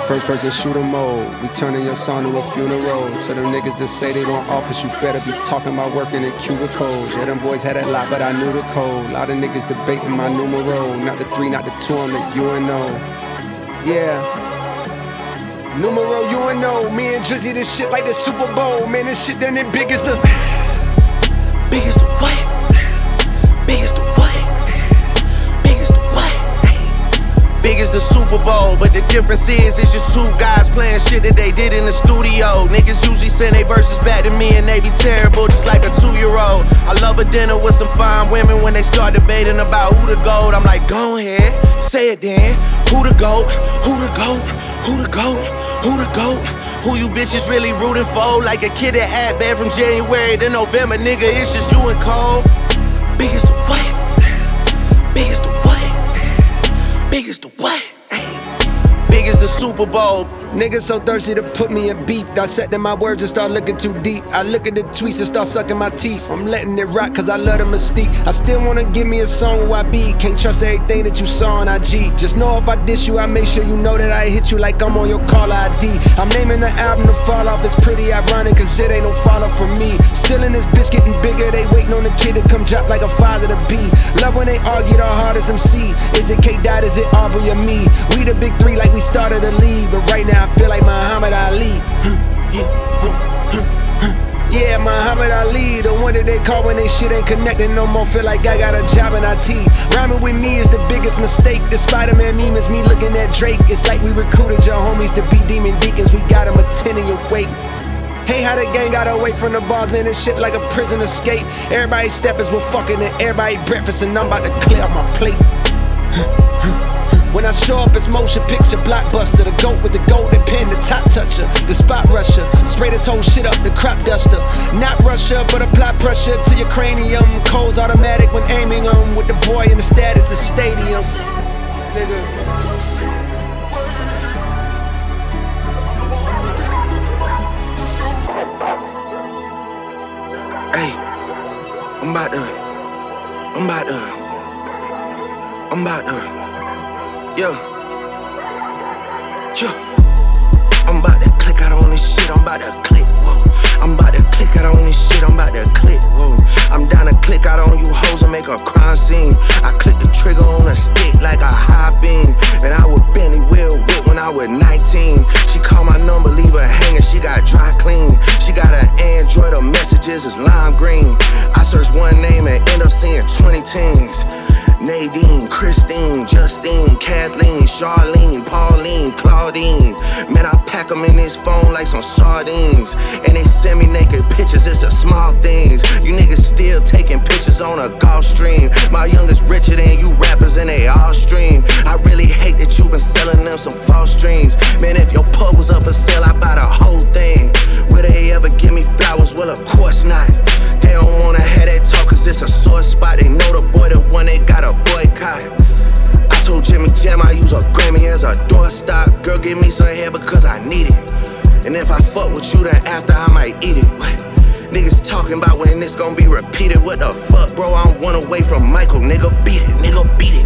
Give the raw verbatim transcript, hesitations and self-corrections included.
First person shooter mode, we turning your song to a funeral. To them niggas that say they don't office, you better be talking about working in cubicles. Yeah, them boys had that lot, but I knew the code. Lot of niggas debating my numero. Not the three, not the two, I'm the U N O. Yeah. Numero U N O. Me and Drizzy, this shit like the Super Bowl. Man, this shit done it big as the Big as the what? Big as the what? Big as the what? Big as the Super Bowl, but the difference is it's just two guys playing shit that they did in the studio. Niggas usually send they verses back to me and they be terrible, just like a two-year-old. I love a dinner with some fine women when they start debating about who the GOAT. I'm like, go ahead, say it then. Who the GOAT? Who the GOAT? Who the GOAT? Who the GOAT? Who you bitches really rooting for? Like a kid that had bad from January to November, nigga, it's just you and Cole. Big as the what? Big as the what? Big as the what? Big as the Super Bowl. Niggas so thirsty to put me in beef. Dissecting my words and start looking too deep. I look at the tweets and start sucking my teeth. I'm letting it rock cause I love the mystique. I still wanna give me a song where I be. Can't trust everything that you saw on I G. Just know if I diss you, I make sure you know that I hit you like I'm on your caller I D. I'm naming the album to fall off. It's pretty ironic cause it ain't no fall off for me. Still in this bitch getting bigger. They waiting on the kid to come drop like a father to be. Love when they argue the hardest M C. Is it K-Dot, is it Aubrey or me? We the big three like we started a league. But right now I feel like Muhammad Ali. Yeah, Muhammad Ali, the one that they call when they shit ain't connecting no more. Feel like I got a job in I T. Rhyming with me is the biggest mistake. The Spider-Man meme is me looking at Drake. It's like we recruited your homies to be demon deacons. We got them attending your wake. Hey, how the gang got away from the bars, man, and shit like a prison escape. Everybody steppers were fucking and everybody breakfast, and I'm about to clear up my plate. When I show up, it's motion picture blockbuster. The GOAT with the golden pen, the top toucher, the spot rusher. Spray this whole shit up, the crop duster. Not Russia, but apply pressure to your cranium. Cold's automatic when aiming them. With the boy in the status of stadium. Nigga. Hey, I'm about to, I'm about to, I'm about to. Yo, yo, I'm about to click out on this shit, I'm about to click, whoa. I'm about to click out on this shit, I'm about to click, whoa. I'm down to click out on you hoes and make a crime scene. I click the trigger on a stick like a high beam. And I would Bentley Will whip when I was nineteen. She called my number, leave her hanging, she got dry clean. She got an Android, her messages is lime green. I search one name and end up seeing twenty teens. Nadine, Christine, Justine, Kathleen, Charlene, Pauline, Claudine. Man, I pack them in this phone like some sardines. And they send me naked pictures, it's the small things. You niggas still taking pictures on a golf stream. My youngest richer than you rappers and they all stream. I really hate that you been selling them some false dreams. Man, if your pub was up for sale, I buy the whole thing. Will they ever give me flowers? Well, of course not. They don't wanna have that talk cause it's a sore spot. They know the boy, the one they got a boycott. I told Jimmy Jam I use a Grammy as a doorstop. Girl, give me some hair because I need it. And if I fuck with you, then after I might eat it. What? Niggas talking about when this gon' be repeated. What the fuck, bro? I'm one away from Michael, nigga. Beat it, nigga, beat it.